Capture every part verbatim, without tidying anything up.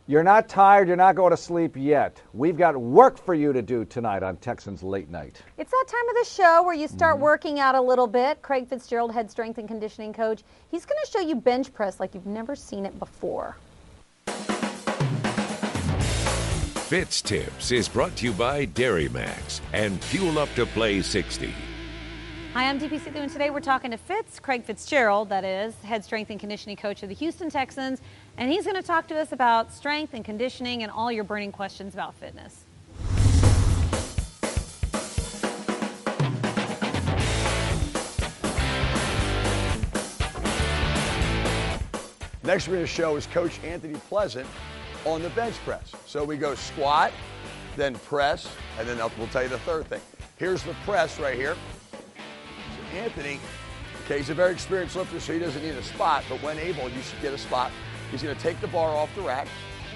You're not tired, you're not going to sleep yet. We've got work for you to do tonight on Texans Late Night. It's that time of the show where you start Mm-hmm. working out a little bit. Craig Fitzgerald, head strength and conditioning coach. He's going to show you bench press like you've never seen it before. Fitz Tips is brought to you by Dairy Max and Fuel Up to Play sixty. Hi, I'm D P Sidhu, and today we're talking to Fitz, Craig Fitzgerald, that is, head strength and conditioning coach of the Houston Texans, and he's going to talk to us about strength and conditioning and all your burning questions about fitness. Next we're going to show is Coach Anthony Pleasant on the bench press. So we go squat, then press, and then we'll tell you the third thing. Here's the press right here. So Anthony, okay, he's a very experienced lifter, so he doesn't need a spot, but when able, you should get a spot. He's going to take the bar off the rack.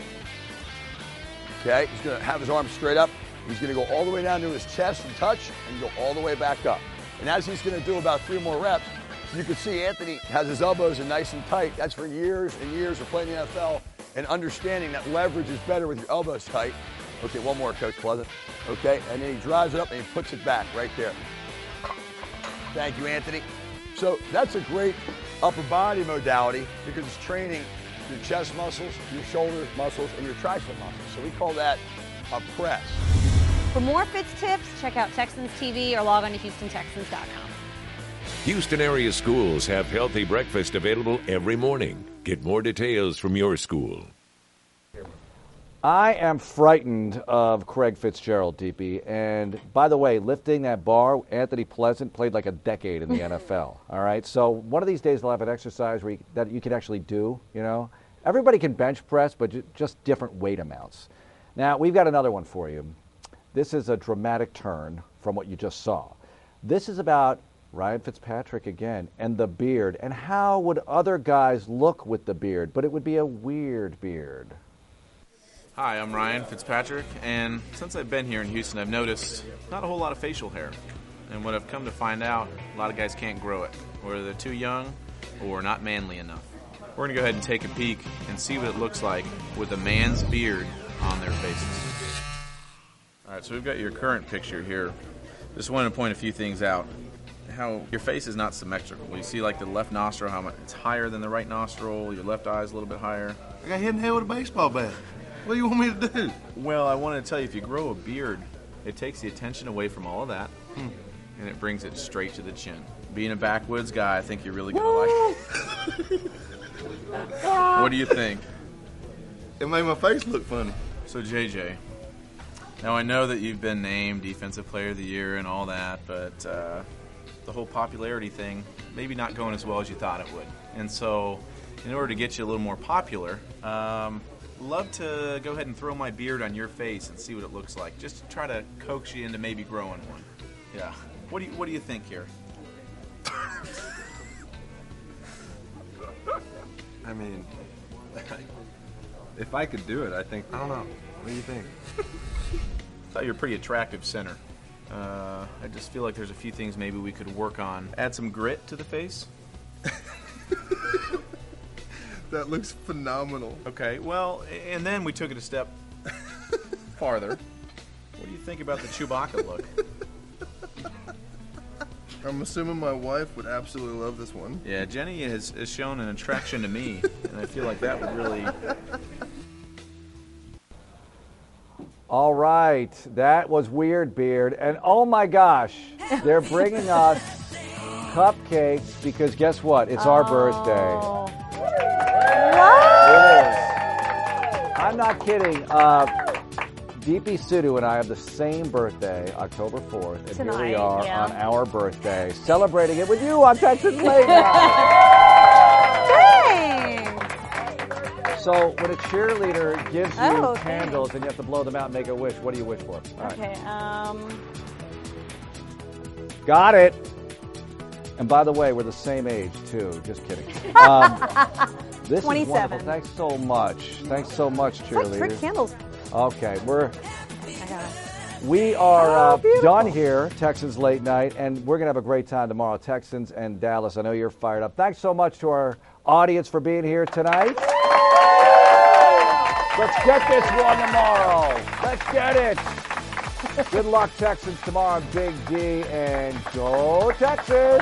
Okay, he's going to have his arms straight up. He's going to go all the way down to his chest and touch, and go all the way back up. And as he's going to do about three more reps, you can see Anthony has his elbows in nice and tight. That's for years and years of playing the N F L and understanding that leverage is better with your elbows tight. Okay, one more, Coach Pleasant. Okay, and then he drives it up and he puts it back right there. Thank you, Anthony. So that's a great upper body modality because it's training your chest muscles, your shoulder muscles, and your tricep muscles. So we call that a press. For more Fitz tips, check out Texans T V or log on to Houston Texans dot com. Houston area schools have healthy breakfast available every morning. Get more details from your school. I am frightened of Craig Fitzgerald, D P. And by the way, lifting that bar, Anthony Pleasant played like a decade in the N F L. All right, so one of these days they'll have an exercise where you, that you can actually do. You know, everybody can bench press, but ju- just different weight amounts. Now we've got another one for you. This is a dramatic turn from what you just saw. This is about Ryan Fitzpatrick again, and the beard, and how would other guys look with the beard, but it would be a weird beard. Hi, I'm Ryan Fitzpatrick, and since I've been here in Houston, I've noticed not a whole lot of facial hair. And what I've come to find out, a lot of guys can't grow it, whether they're too young or not manly enough. We're going to go ahead and take a peek and see what it looks like with a man's beard on their faces. All right, so we've got your current picture here. Just wanted to point a few things out. How your face is not symmetrical. You see like the left nostril, how much it's higher than the right nostril, your left eye is a little bit higher. I got hit in the head with a baseball bat. What do you want me to do? Well, I wanted to tell you, if you grow a beard, it takes the attention away from all of that, hmm. and it brings it straight to the chin. Being a backwoods guy, I think you're really going to like it. What do you think? It made my face look funny. So, J J, now I know that you've been named Defensive Player of the Year and all that, but uh, the whole popularity thing, maybe not going as well as you thought it would. And so, in order to get you a little more popular, um, love to go ahead and throw my beard on your face and see what it looks like. Just to try to coax you into maybe growing one. Yeah. What do you What do you think here? I mean, if I could do it, I think. I don't know. What do you think? I thought you were a pretty attractive center. Uh, I just feel like there's a few things maybe we could work on. Add some grit to the face. That looks phenomenal. Okay, well, and then we took it a step farther. What do you think about the Chewbacca look? I'm assuming my wife would absolutely love this one. Yeah, Jenny has, has shown an attraction to me, and I feel like that would really... All right, that was weird, beard. And oh my gosh, they're bringing us cupcakes because guess what? It's our birthday. It is. I'm not kidding. Uh, D P Sidhu and I have the same birthday, October fourth, and Tonight, here we are yeah. on our birthday, celebrating it with you on Texas Late Night. Thanks. So when a cheerleader gives you Oh, okay. candles and you have to blow them out and make a wish, what do you wish for? All right. Okay, um... Got it. And by the way, we're the same age, too. Just kidding. Um, this is twenty-seven. wonderful. Thanks so much. Thanks so much, It's like cheerleaders. trick candles. Okay, we're I got it. we are Oh, uh, beautiful. done here, Texans Late Night, and we're gonna have a great time tomorrow. Texans and Dallas. I know you're fired up. Thanks so much to our audience for being here tonight. Let's get this one tomorrow. Let's get it. Good luck, Texans, tomorrow. Big D, and go Texans.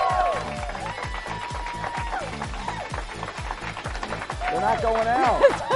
They're not going out.